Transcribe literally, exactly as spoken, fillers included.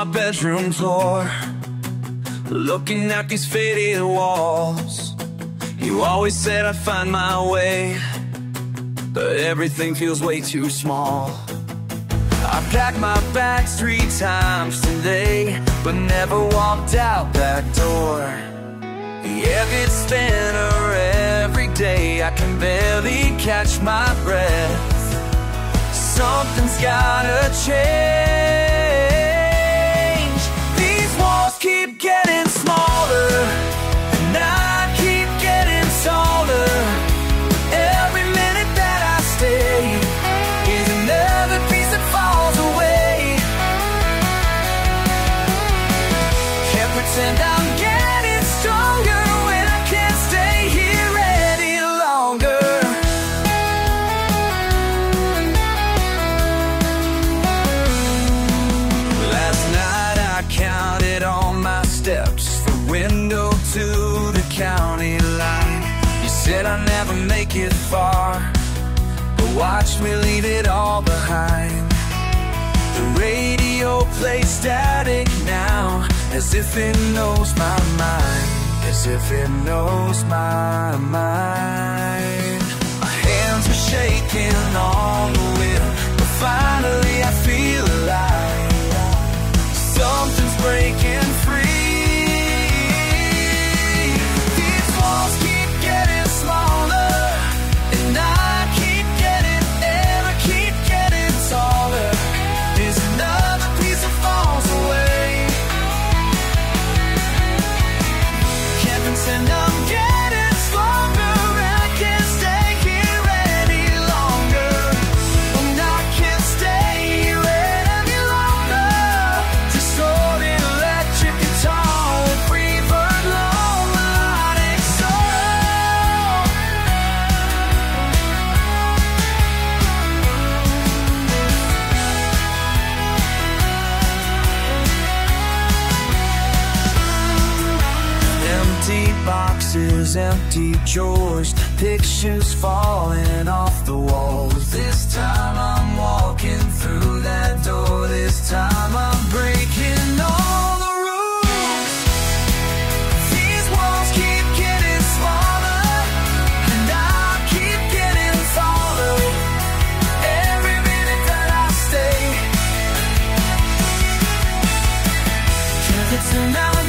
bedroom floor, looking at these faded walls. You always said I'd find my way, but everything feels way too small. I packed my bags three times today, but never walked out that door. The air gets thinner every day, I can barely catch my breath. Something's gotta change. These walls keep getting smaller, and I keep getting taller. Every minute that I stay is another piece that falls away. Can't pretend I'm getting stronger when I can't stay here any longer. Last night I counted all my steps from window to the county line. You said I'd never make it far, but watch me leave it all behind. The radio plays static now, as if it knows my mind, as if it knows my mind. My hands are shaking on the wheel, but finally I feel alive. Something's breaking free. These walls keep getting smaller, and I keep getting, ever keep getting taller. There's another piece that falls away. Can't pretend I'm getting stronger, and I can't stay here any longer. And I can't stay here any longer. Just holding electric guitar with Freebird low melodic soul. Empty boxes, empty drawers, pictures falling off the walls. This time I'm walking through that door. This time I'm breaking all the rules. These walls keep getting smaller, and I keep getting taller. Every minute that I stay, 'cause it's now